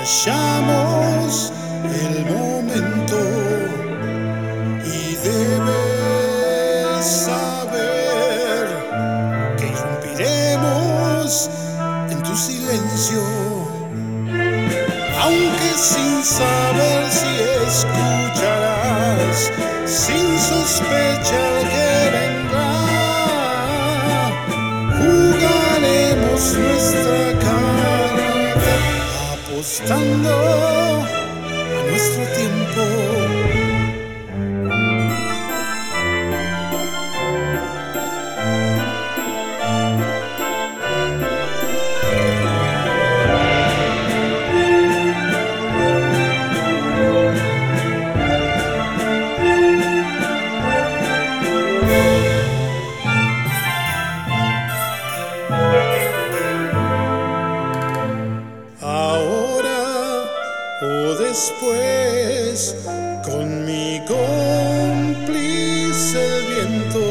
aprovechamos el momento y debes saber que irrumpiremos en tu silencio, aunque sin saber si escucharás, sin sospechar que vendrá. Jugaremos nuestra carta apostando a nuestro tiempo. Ahora o después, con mi cómplice el viento,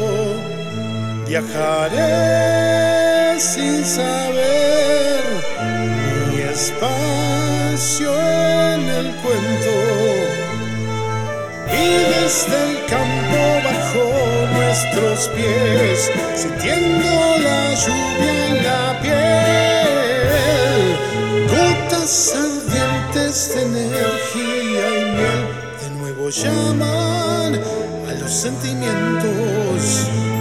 viajaré sin saber mi espacio en el cuento, y desde el campo bajo nuestros pies, sintiendo la lluvia en la piel, gotas ardientes de energía y miel de nuevo llaman a los sentimientos.